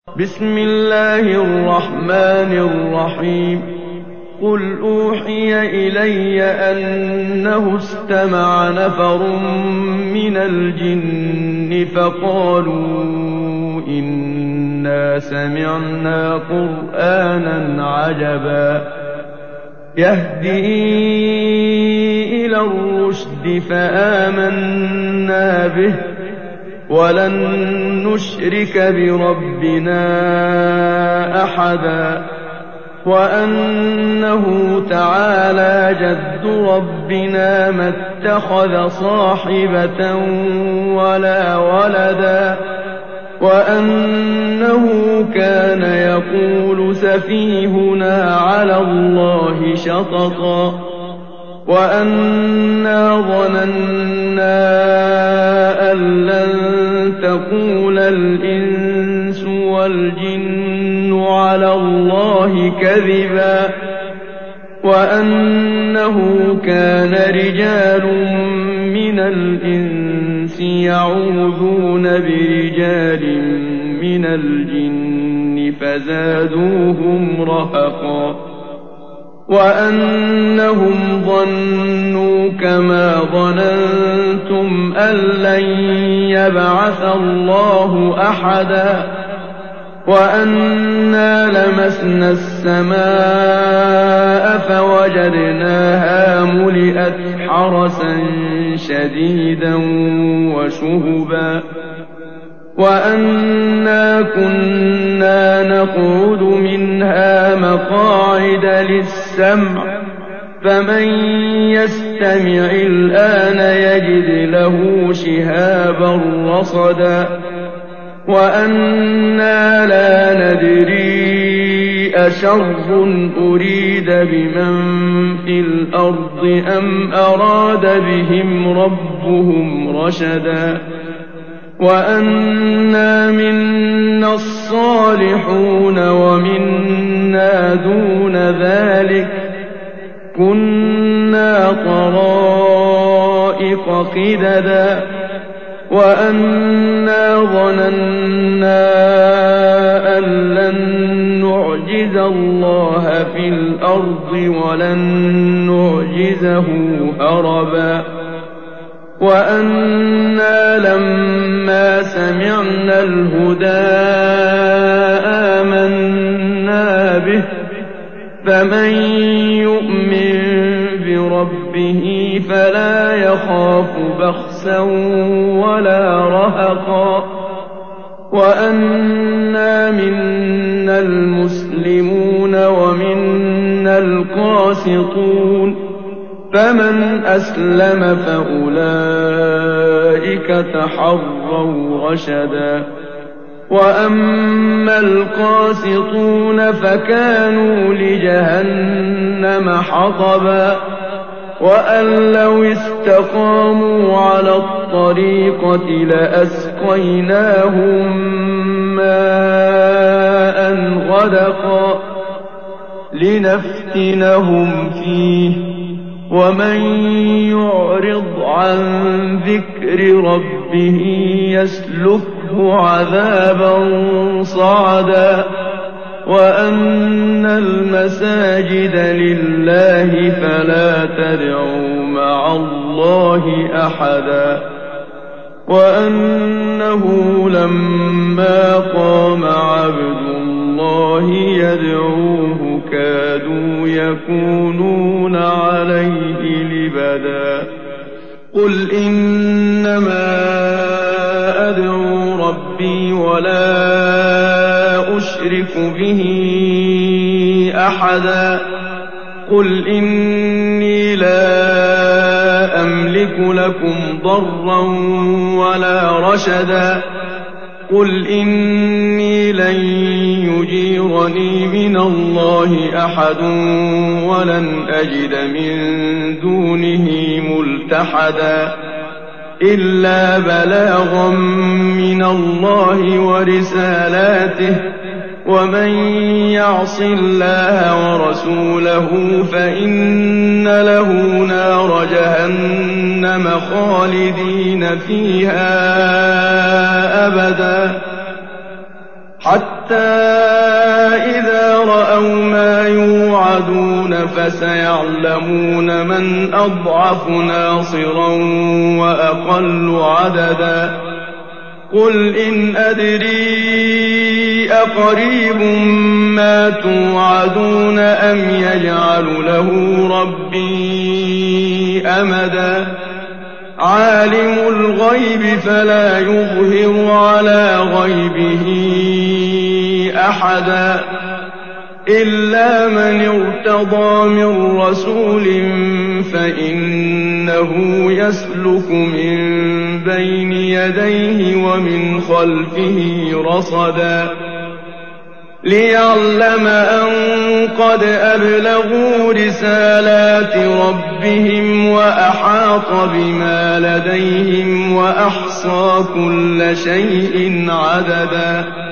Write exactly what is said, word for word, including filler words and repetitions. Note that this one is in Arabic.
بسم الله الرحمن الرحيم قل أوحي إلي أنه استمع نفر من الجن فقالوا إنا سمعنا قرآنا عجبا يهدي إلى الرشد فآمنا به ولن نشرك بربنا أحدا وأنه تعالى جد ربنا ما اتخذ صاحبة ولا ولدا وأنه كان يقول سفيهنا على الله شططا وأنا ظننا أن لن تقول الإنس والجن على الله كذبا وأنه كان رجال من الإنس يعوذون برجال من الجن فزادوهم رهقا وأنهم ظنوا كما ظننتم أن لن يبعث الله أحدا وأنا لمسنا السماء فوجدناها ملئت حرسا شديدا وشهبا وأنا كنا نقعد منها مقاعد للسمع فمن يستمع الآن يجد له شهابا رصدا وأنا لا ندري أشر أريد بمن في الأرض أم أراد بهم ربهم رشدا وأنا منا الصالحون ومنا دون ذلك كنا طرائق قددا وأنا ظننا أن لن نعجز الله في الأرض ولن نعجزه هربا وأنا لما سمعنا الهدى آمنا به فمن يؤمن بربه فلا يخاف بخسا ولا رهقا وأنا منا المسلمون ومنا القاسطون فمن أسلم فأولئك تحروا رشدا وأما القاسطون فكانوا لجهنم حطبا وأن لو استقاموا على الطريقة لأسقيناهم ماء غدقا لنفتنهم فيه ومن يعرض عن ذكر ربه يسلكه عذابا صعدا وأن المساجد لله فلا تدعوا مع الله أحدا وأنه لما قام عبد الله يدعوه كادوا يكونون عليه لبدا قل إنما أدعو ربي ولا أشرك به أحدا قل إني لا أملك لكم ضرا ولا رشدا قل إني لن يجيرني من الله أحد ولن أجد من دونه ملتحدا إلا بلاغا من الله ورسالاته ومن يعص الله ورسوله فإن له نار جهنم خالدين فيها أبدا حتى حَتَّىٰ إِذَا رَأَوْا مَا يُوعَدُونَ فَسَيَعْلَمُونَ مَنْ أَضْعَفُ نَاصِرًا وَأَقَلُّ عَدَدًا قُلْ إِنْ أَدْرِي أَقَرِيبٌ مَّا تُوعَدُونَ أَمْ يَجْعَلُ لَهُ رَبِّي أَمَدًا عَالِمُ الْغَيْبِ فَلَا يُظْهِرُ عَلَىٰ غَيْبِهِ أَحَدًا إِلَّا مَنِ ارْتَضَىٰ مِن رَّسُولٍ فَإِنَّهُ يَسْلُكُ مِن بَيْنِ يَدَيْهِ وَمِنْ خَلْفِهِ رَصَدًا لِّيَعْلَمَ أَن قَدْ أَبْلَغُوا رِسَالَاتِ رَبِّهِمْ وَأَحَاطَ بِمَا لَدَيْهِمْ وَأَحْصَىٰ كُلَّ شَيْءٍ عَدَدًا